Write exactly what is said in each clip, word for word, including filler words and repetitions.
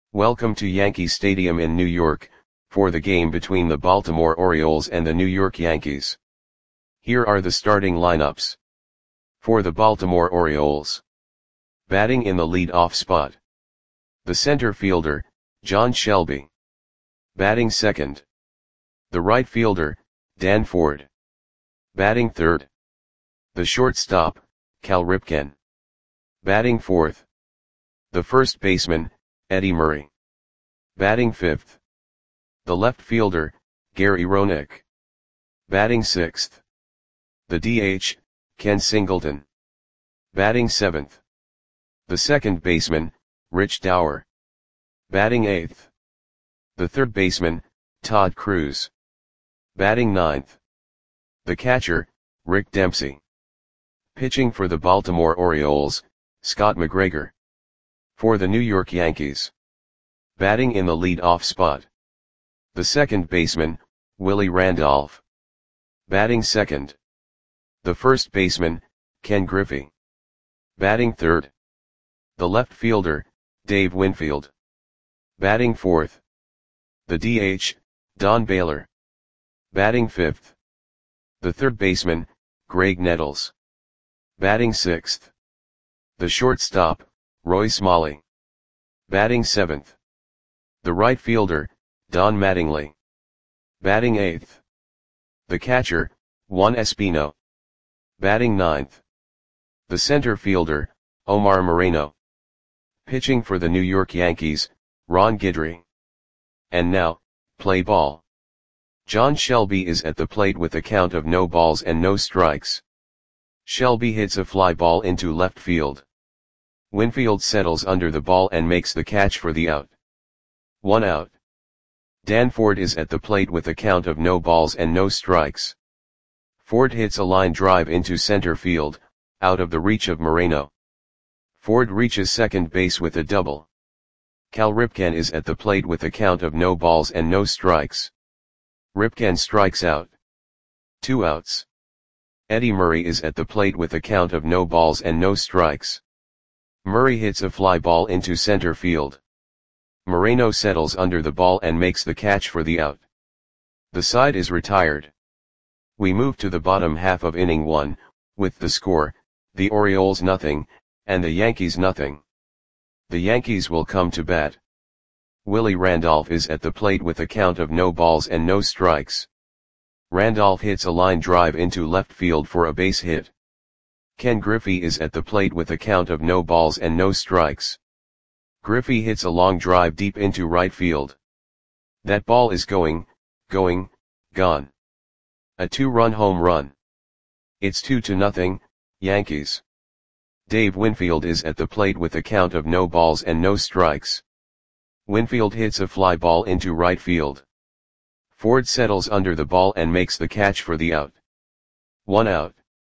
Welcome to Yankee Stadium in New York, for the game between the Baltimore Orioles and the New York Yankees. Here are the starting lineups. For the Baltimore Orioles. Batting in the lead-off spot. The center fielder, John Shelby. Batting second. The right fielder, Dan Ford. Batting third. The shortstop, Cal Ripken. Batting fourth. The first baseman, Eddie Murray. Batting fifth. The left fielder, Gary Roenick. Batting sixth. The D H, Ken Singleton. Batting seventh. The second baseman, Rich Dauer. Batting eighth. The third baseman, Todd Cruz. Batting ninth. The catcher, Rick Dempsey. Pitching for the Baltimore Orioles, Scott McGregor. For the New York Yankees. Batting in the lead-off spot. The second baseman, Willie Randolph. Batting second. The first baseman, Ken Griffey. Batting third. The left fielder, Dave Winfield. Batting fourth. The D H, Don Baylor. Batting fifth. The third baseman, Greg Nettles. Batting sixth. The shortstop, Roy Smalley. Batting seventh. The right fielder, Don Mattingly. Batting eighth. The catcher, Juan Espino. Batting ninth. The center fielder, Omar Moreno. Pitching for the New York Yankees, Ron Guidry. And now, play ball. John Shelby is at the plate with a count of no balls and no strikes. Shelby hits a fly ball into left field. Winfield settles under the ball and makes the catch for the out. One out. Dan Ford is at the plate with a count of no balls and no strikes. Ford hits a line drive into center field, out of the reach of Moreno. Ford reaches second base with a double. Cal Ripken is at the plate with a count of no balls and no strikes. Ripken strikes out. Two outs. Eddie Murray is at the plate with a count of no balls and no strikes. Murray hits a fly ball into center field. Moreno settles under the ball and makes the catch for the out. The side is retired. We move to the bottom half of inning one, with the score, the Orioles nothing, and the Yankees nothing. The Yankees will come to bat. Willie Randolph is at the plate with a count of no balls and no strikes. Randolph hits a line drive into left field for a base hit. Ken Griffey is at the plate with a count of no balls and no strikes. Griffey hits a long drive deep into right field. That ball is going, going, gone. A two-run home run. It's two to nothing, Yankees. Dave Winfield is at the plate with a count of no balls and no strikes. Winfield hits a fly ball into right field. Ford settles under the ball and makes the catch for the out. One out.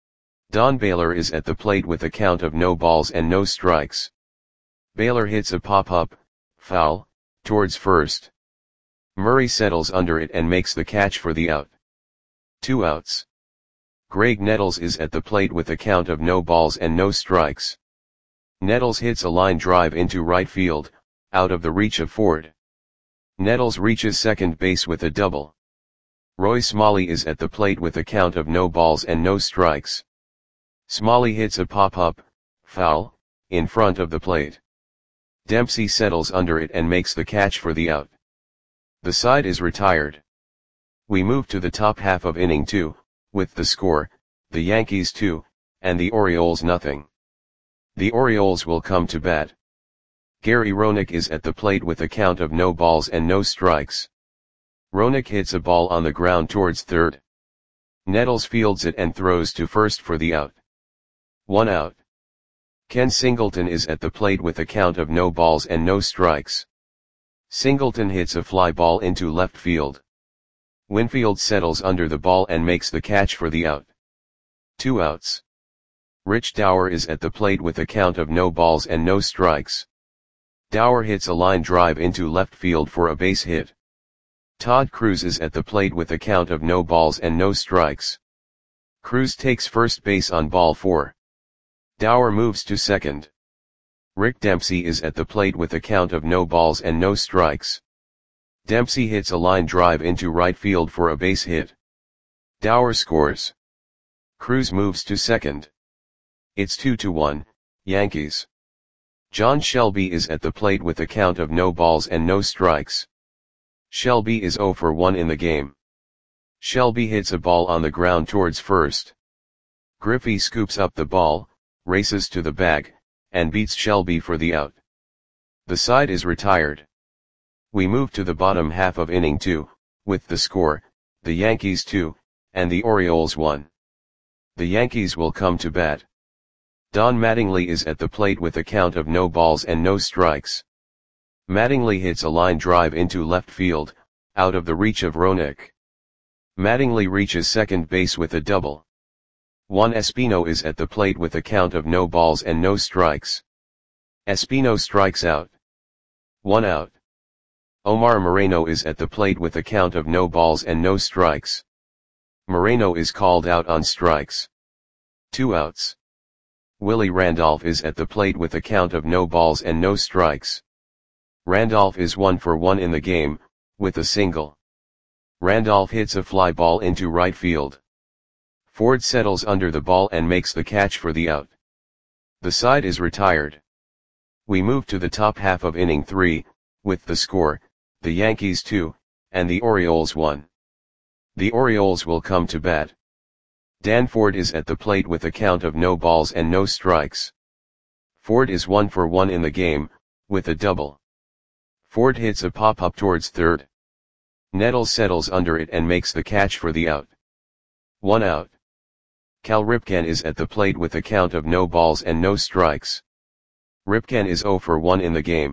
Don Baylor is at the plate with a count of no balls and no strikes. Baylor hits a pop-up, foul, towards first. Murray settles under it and makes the catch for the out. Two outs. Greg Nettles is at the plate with a count of no balls and no strikes. Nettles hits a line drive into right field, out of the reach of Ford. Nettles reaches second base with a double. Roy Smalley is at the plate with a count of no balls and no strikes. Smalley hits a pop-up, foul, in front of the plate. Dempsey settles under it and makes the catch for the out. The side is retired. We move to the top half of inning two, with the score, the Yankees two, and the Orioles nothing. The Orioles will come to bat. Gary Roenick is at the plate with a count of no balls and no strikes. Roenick hits a ball on the ground towards third. Nettles fields it and throws to first for the out. One out. Ken Singleton is at the plate with a count of no balls and no strikes. Singleton hits a fly ball into left field. Winfield settles under the ball and makes the catch for the out. Two outs. Rich Dauer is at the plate with a count of no balls and no strikes. Dauer hits a line drive into left field for a base hit. Todd Cruz is at the plate with a count of no balls and no strikes. Cruz takes first base on ball four. Dauer moves to second. Rick Dempsey is at the plate with a count of no balls and no strikes. Dempsey hits a line drive into right field for a base hit. Dower scores. Cruz moves to second. It's two to one, Yankees. John Shelby is at the plate with a count of no balls and no strikes. Shelby is oh for one in the game. Shelby hits a ball on the ground towards first. Griffey scoops up the ball, races to the bag, and beats Shelby for the out. The side is retired. We move to the bottom half of inning two, with the score, the Yankees two, and the Orioles one. The Yankees will come to bat. Don Mattingly is at the plate with a count of no balls and no strikes. Mattingly hits a line drive into left field, out of the reach of Roenick. Mattingly reaches second base with a double. Juan Espino is at the plate with a count of no balls and no strikes. Espino strikes out. One out. Omar Moreno is at the plate with a count of no balls and no strikes. Moreno is called out on strikes. Two outs. Willie Randolph is at the plate with a count of no balls and no strikes. Randolph is one for one in the game, with a single. Randolph hits a fly ball into right field. Ford settles under the ball and makes the catch for the out. The side is retired. We move to the top half of inning three, with the score, the Yankees two, and the Orioles one. The Orioles will come to bat. Dan Ford is at the plate with a count of no balls and no strikes. Ford is one for one in the game, with a double. Ford hits a pop-up towards third. Nettles settles under it and makes the catch for the out. One out. Cal Ripken is at the plate with a count of no balls and no strikes. Ripken is oh for one in the game.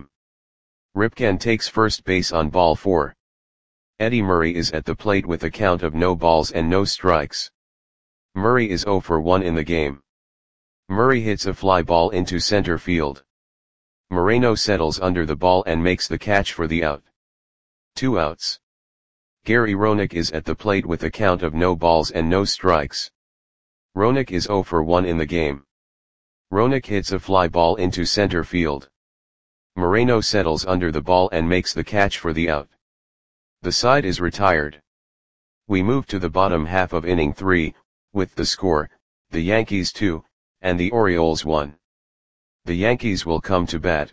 Ripken takes first base on ball four. Eddie Murray is at the plate with a count of no balls and no strikes. Murray is oh for one in the game. Murray hits a fly ball into center field. Moreno settles under the ball and makes the catch for the out. Two outs. Gary Roenick is at the plate with a count of no balls and no strikes. Roenick is oh for one in the game. Roenick hits a fly ball into center field. Moreno settles under the ball and makes the catch for the out. The side is retired. We move to the bottom half of inning three, with the score, the Yankees two, and the Orioles one. The Yankees will come to bat.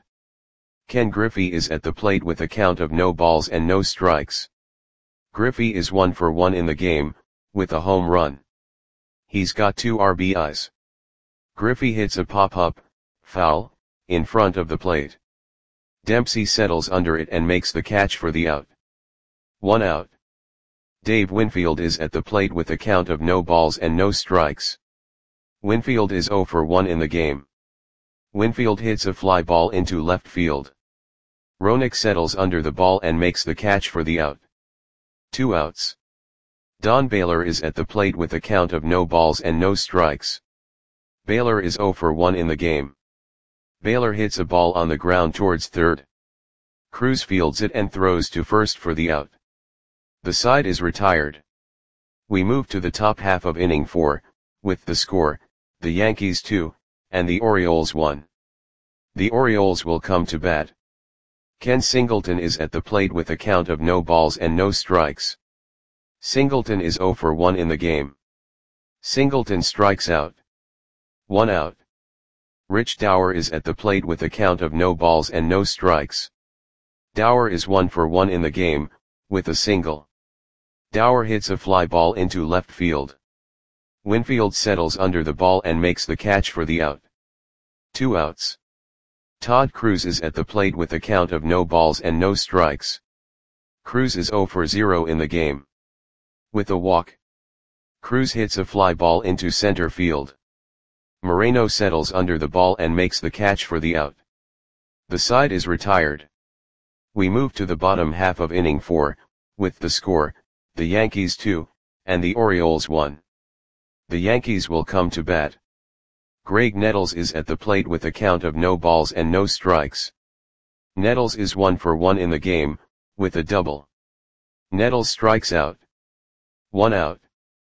Ken Griffey is at the plate with a count of no balls and no strikes. Griffey is one for one in the game, with a home run. He's got two R B Is. Griffey hits a pop-up, foul, in front of the plate. Dempsey settles under it and makes the catch for the out. One out. Dave Winfield is at the plate with a count of no balls and no strikes. Winfield is oh for one in the game. Winfield hits a fly ball into left field. Roenick settles under the ball and makes the catch for the out. Two outs. Don Baylor is at the plate with a count of no balls and no strikes. Baylor is oh for one in the game. Baylor hits a ball on the ground towards third. Cruz fields it and throws to first for the out. The side is retired. We move to the top half of inning four, with the score, the Yankees two, and the Orioles one. The Orioles will come to bat. Ken Singleton is at the plate with a count of no balls and no strikes. Singleton is oh for one in the game. Singleton strikes out. One out. Rich Dower is at the plate with a count of no balls and no strikes. Dower is one for one in the game, with a single. Dower hits a fly ball into left field. Winfield settles under the ball and makes the catch for the out. Two outs. Todd Cruz is at the plate with a count of no balls and no strikes. Cruz is oh for zero in the game. With a walk. Cruz hits a fly ball into center field. Moreno settles under the ball and makes the catch for the out. The side is retired. We move to the bottom half of inning four, with the score, the Yankees two, and the Orioles one. The Yankees will come to bat. Greg Nettles is at the plate with a count of no balls and no strikes. Nettles is one for one in the game, with a double. Nettles strikes out. One out.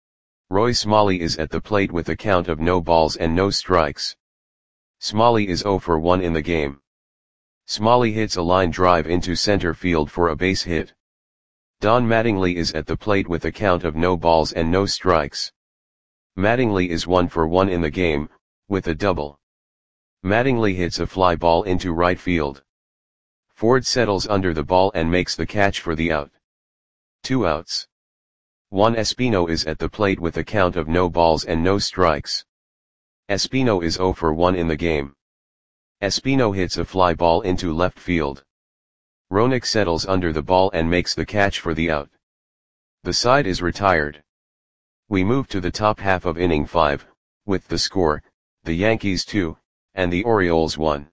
Roy Smalley is at the plate with a count of no balls and no strikes. Smalley is oh for one in the game. Smalley hits a line drive into center field for a base hit. Don Mattingly is at the plate with a count of no balls and no strikes. Mattingly is one for one in the game, with a double. Mattingly hits a fly ball into right field. Ford settles under the ball and makes the catch for the out. Two outs. Juan Espino is at the plate with a count of no balls and no strikes. Espino is zero for one in the game. Espino hits a fly ball into left field. Roenick settles under the ball and makes the catch for the out. The side is retired. We move to the top half of inning five, with the score, the Yankees two, and the Orioles one.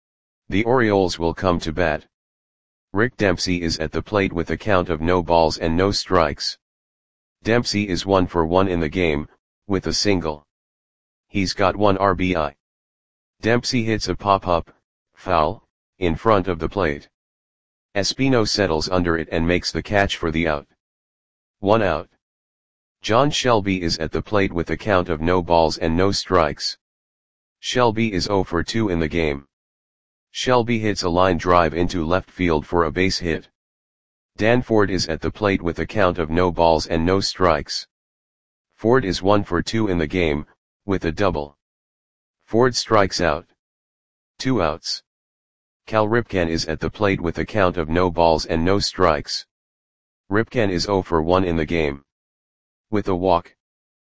The Orioles will come to bat. Rick Dempsey is at the plate with a count of no balls and no strikes. Dempsey is one for one in the game, with a single. He's got one R B I. Dempsey hits a pop-up, foul, in front of the plate. Espino settles under it and makes the catch for the out. One out. John Shelby is at the plate with a count of no balls and no strikes. Shelby is zero for two in the game. Shelby hits a line drive into left field for a base hit. Dan Ford is at the plate with a count of no balls and no strikes. Ford is one for two in the game, with a double. Ford strikes out. Two outs. Cal Ripken is at the plate with a count of no balls and no strikes. Ripken is zero for one in the game. With a walk.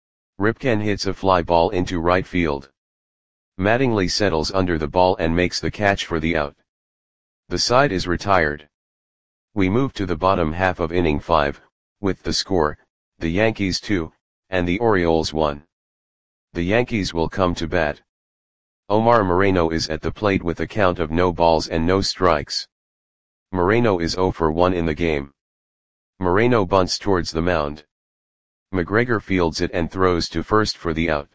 Ripken hits a fly ball into right field. Mattingly settles under the ball and makes the catch for the out. The side is retired. We move to the bottom half of inning five, with the score, the Yankees two, and the Orioles one. The Yankees will come to bat. Omar Moreno is at the plate with a count of no balls and no strikes. Moreno is zero for one in the game. Moreno bunts towards the mound. McGregor fields it and throws to first for the out.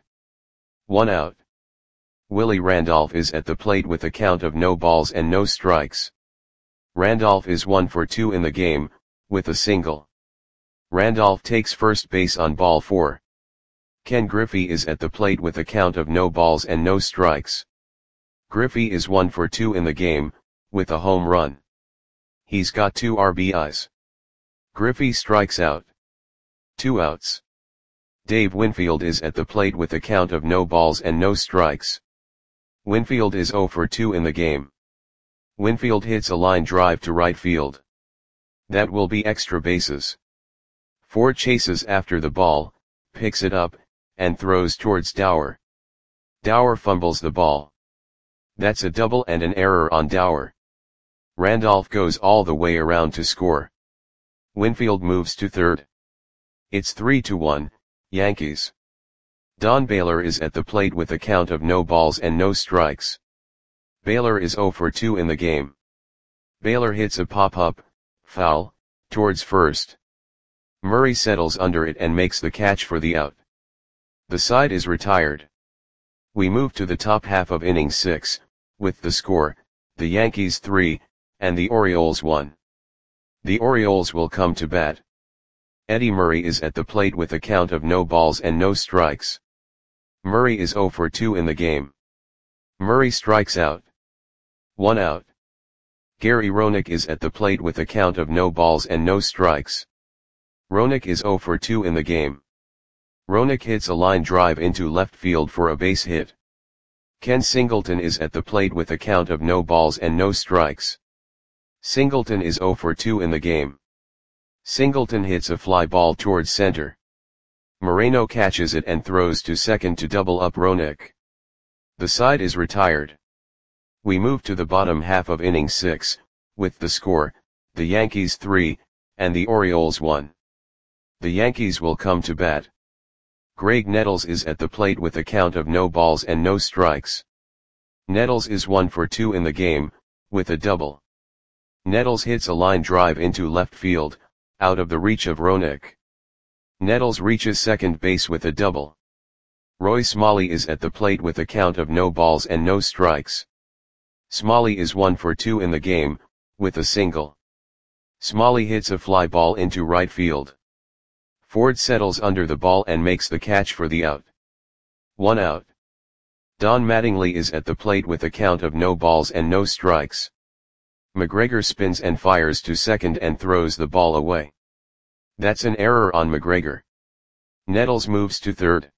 One out. Willie Randolph is at the plate with a count of no balls and no strikes. Randolph is one for two in the game, with a single. Randolph takes first base on ball four. Ken Griffey is at the plate with a count of no balls and no strikes. Griffey is one for two in the game, with a home run. He's got two R B Is. Griffey strikes out. Two outs. Dave Winfield is at the plate with a count of no balls and no strikes. Winfield is zero for two in the game. Winfield hits a line drive to right field. That will be extra bases. Ford chases after the ball, picks it up, and throws towards Dower. Dower fumbles the ball. That's a double and an error on Dower. Randolph goes all the way around to score. Winfield moves to third. It's three to one, Yankees. Don Baylor is at the plate with a count of no balls and no strikes. Baylor is zero for two in the game. Baylor hits a pop-up, foul, towards first. Murray settles under it and makes the catch for the out. The side is retired. We move to the top half of inning six, with the score, the Yankees three, and the Orioles one. The Orioles will come to bat. Eddie Murray is at the plate with a count of no balls and no strikes. Murray is zero for two in the game. Murray strikes out. One out. Gary Roenick is at the plate with a count of no balls and no strikes. Roenick is zero for two in the game. Roenick hits a line drive into left field for a base hit. Ken Singleton is at the plate with a count of no balls and no strikes. Singleton is zero for two in the game. Singleton hits a fly ball towards center. Moreno catches it and throws to second to double up Roenick. The side is retired. We move to the bottom half of inning six, with the score, the Yankees three, and the Orioles one. The Yankees will come to bat. Greg Nettles is at the plate with a count of no balls and no strikes. Nettles is one for two in the game, with a double. Nettles hits a line drive into left field, out of the reach of Roenick. Nettles reaches second base with a double. Roy Smalley is at the plate with a count of no balls and no strikes. Smalley is one for two in the game, with a single. Smalley hits a fly ball into right field. Ford settles under the ball and makes the catch for the out. One out. Don Mattingly is at the plate with a count of no balls and no strikes. McGregor spins and fires to second and throws the ball away. That's an error on McGregor. Nettles moves to third.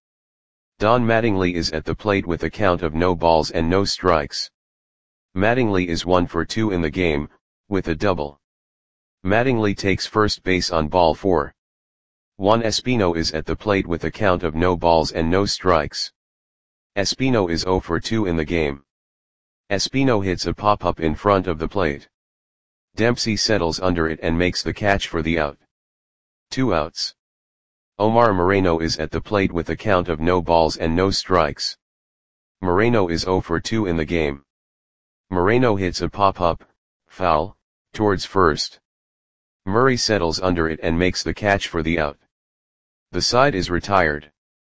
Don Mattingly is at the plate with a count of no balls and no strikes. Mattingly is one for two in the game, with a double. Mattingly takes first base on ball four. Juan Espino is at the plate with a count of no balls and no strikes. Espino is zero for two in the game. Espino hits a pop-up in front of the plate. Dempsey settles under it and makes the catch for the out. Two outs. Omar Moreno is at the plate with a count of no balls and no strikes. Moreno is zero for two in the game. Moreno hits a pop-up, foul, towards first. Murray settles under it and makes the catch for the out. The side is retired.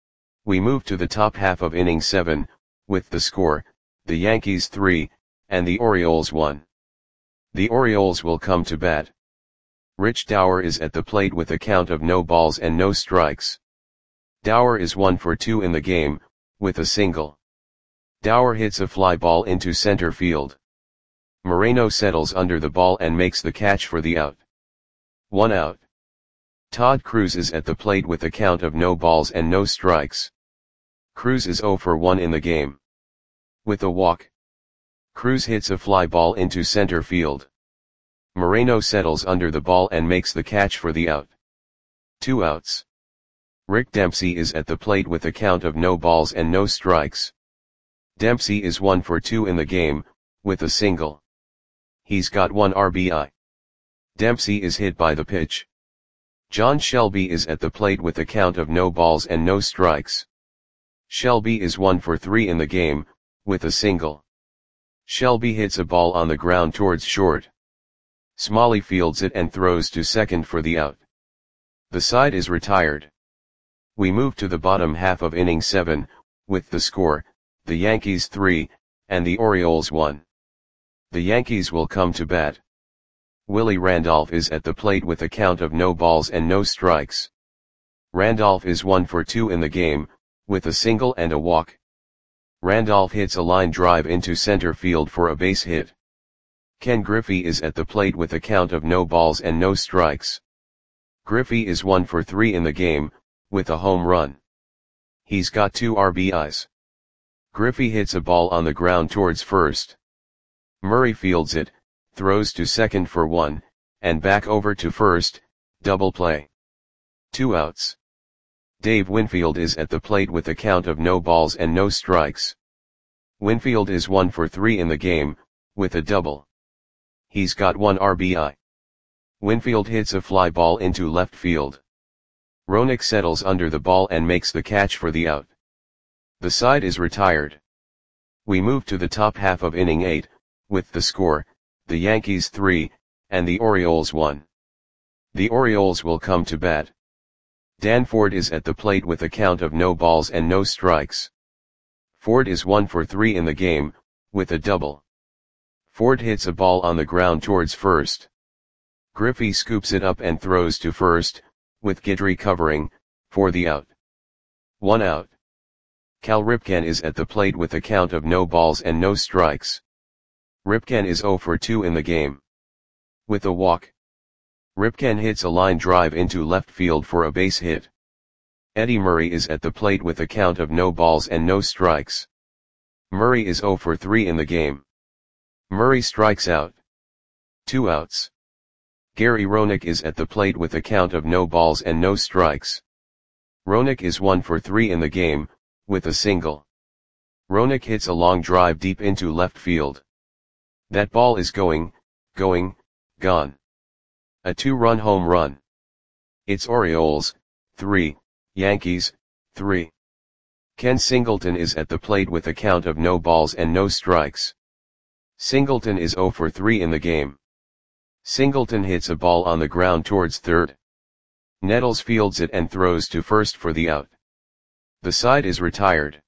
We move to the top half of inning seven, with the score, the Yankees three, and the Orioles one. The Orioles will come to bat. Rich Dauer is at the plate with a count of no balls and no strikes. Dauer is one for two in the game, with a single. Dauer hits a fly ball into center field. Moreno settles under the ball and makes the catch for the out. One out. Todd Cruz is at the plate with a count of no balls and no strikes. Cruz is zero for one in the game. With a walk. Cruz hits a fly ball into center field. Moreno settles under the ball and makes the catch for the out. Two outs. Rick Dempsey is at the plate with a count of no balls and no strikes. Dempsey is one for two in the game, with a single. He's got one R B I. Dempsey is hit by the pitch. John Shelby is at the plate with a count of no balls and no strikes. Shelby is one for three in the game, with a single. Shelby hits a ball on the ground towards short. Smalley fields it and throws to second for the out. The side is retired. We move to the bottom half of inning seven, with the score, the Yankees three, and the Orioles one. The Yankees will come to bat. Willie Randolph is at the plate with a count of no balls and no strikes. Randolph is one for two in the game, with a single and a walk. Randolph hits a line drive into center field for a base hit. Ken Griffey is at the plate with a count of no balls and no strikes. Griffey is one for three in the game, with a home run. He's got two R B Is. Griffey hits a ball on the ground towards first. Murray fields it, throws to second for one, and back over to first, double play. Two outs. Dave Winfield is at the plate with a count of no balls and no strikes. Winfield is one for three in the game, with a double. He's got one R B I. Winfield hits a fly ball into left field. Roenick settles under the ball and makes the catch for the out. The side is retired. We move to the top half of inning eight, with the score, the Yankees three, and the Orioles one. The Orioles will come to bat. Dan Ford is at the plate with a count of no balls and no strikes. Ford is one for three in the game, with a double. Ford hits a ball on the ground towards first. Griffey scoops it up and throws to first, with Guidry covering, for the out. One out. Cal Ripken is at the plate with a count of no balls and no strikes. Ripken is zero for two in the game. With a walk. Ripken hits a line drive into left field for a base hit. Eddie Murray is at the plate with a count of no balls and no strikes. Murray is zero for three in the game. Murray strikes out. Two outs. Gary Roenick is at the plate with a count of no balls and no strikes. Roenick is one for three in the game, with a single. Roenick hits a long drive deep into left field. That ball is going, going, gone. A two-run home run. It's Orioles, three, Yankees, three. Ken Singleton is at the plate with a count of no balls and no strikes. Singleton is zero for three in the game. Singleton hits a ball on the ground towards third. Nettles fields it and throws to first for the out. The side is retired.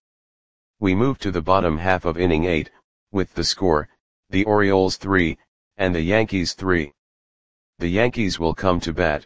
We move to the bottom half of inning eight, with the score, the Orioles three, and the Yankees three. The Yankees will come to bat.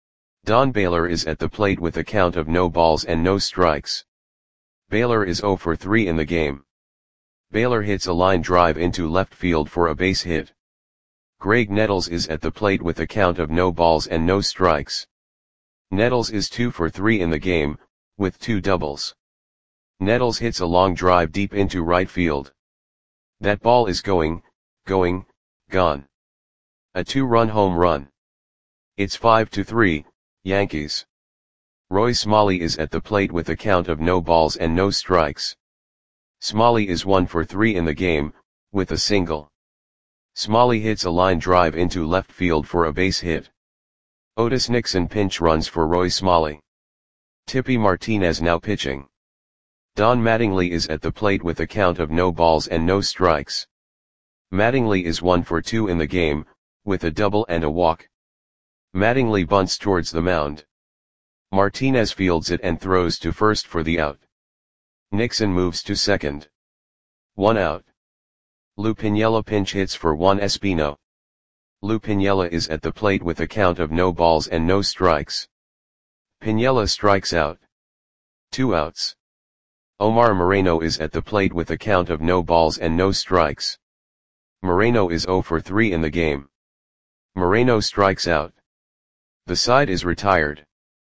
Don Baylor is at the plate with a count of no balls and no strikes. Baylor is zero for three in the game. Baylor hits a line drive into left field for a base hit. Graig Nettles is at the plate with a count of no balls and no strikes. Nettles is two for three in the game, with two doubles. Nettles hits a long drive deep into right field. That ball is going, going, gone. A two-run home run. It's five to three, Yankees. Roy Smalley is at the plate with a count of no balls and no strikes. Smalley is one for three in the game, with a single. Smalley hits a line drive into left field for a base hit. Otis Nixon pinch runs for Roy Smalley. Tippy Martinez now pitching. Don Mattingly is at the plate with a count of no balls and no strikes. Mattingly is one for two in the game, with a double and a walk. Mattingly bunts towards the mound. Martinez fields it and throws to first for the out. Nixon moves to second. One out. Lou Piniella pinch hits for Juan Espino. Lou Piniella is at the plate with a count of no balls and no strikes. Piniella strikes out. Two outs. Omar Moreno is at the plate with a count of no balls and no strikes. Moreno is zero for three in the game. Moreno strikes out. The side is retired.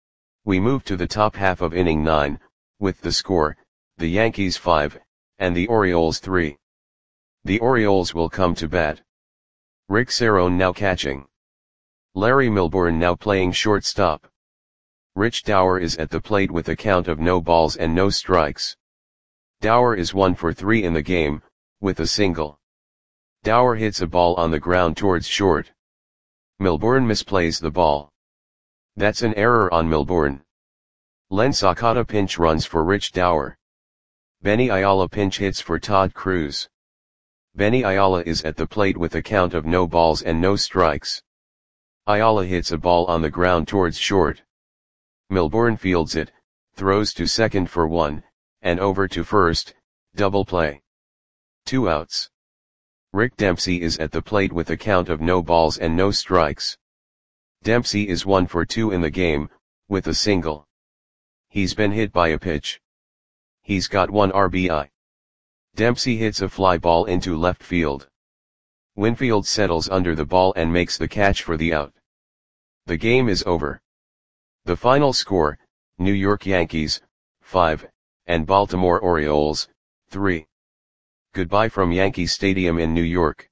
We move to the top half of inning nine, with the score, the Yankees five, and the Orioles three. The Orioles will come to bat. Rick Cerone now catching. Larry Milbourne now playing shortstop. Rich Dower is at the plate with a count of no balls and no strikes. Dower is one for three in the game, with a single. Dower hits a ball on the ground towards short. Milbourne misplays the ball. That's an error on Milbourne. Len Sakata pinch runs for Rich Dower. Benny Ayala pinch hits for Todd Cruz. Benny Ayala is at the plate with a count of no balls and no strikes. Ayala hits a ball on the ground towards short. Milbourne fields it, throws to second for one, and over to first, double play. Two outs. Rick Dempsey is at the plate with a count of no balls and no strikes. Dempsey is one for two in the game, with a single. He's been hit by a pitch. He's got one R B I. Dempsey hits a fly ball into left field. Winfield settles under the ball and makes the catch for the out. The game is over. The final score, New York Yankees, five, and Baltimore Orioles, three. Goodbye from Yankee Stadium in New York.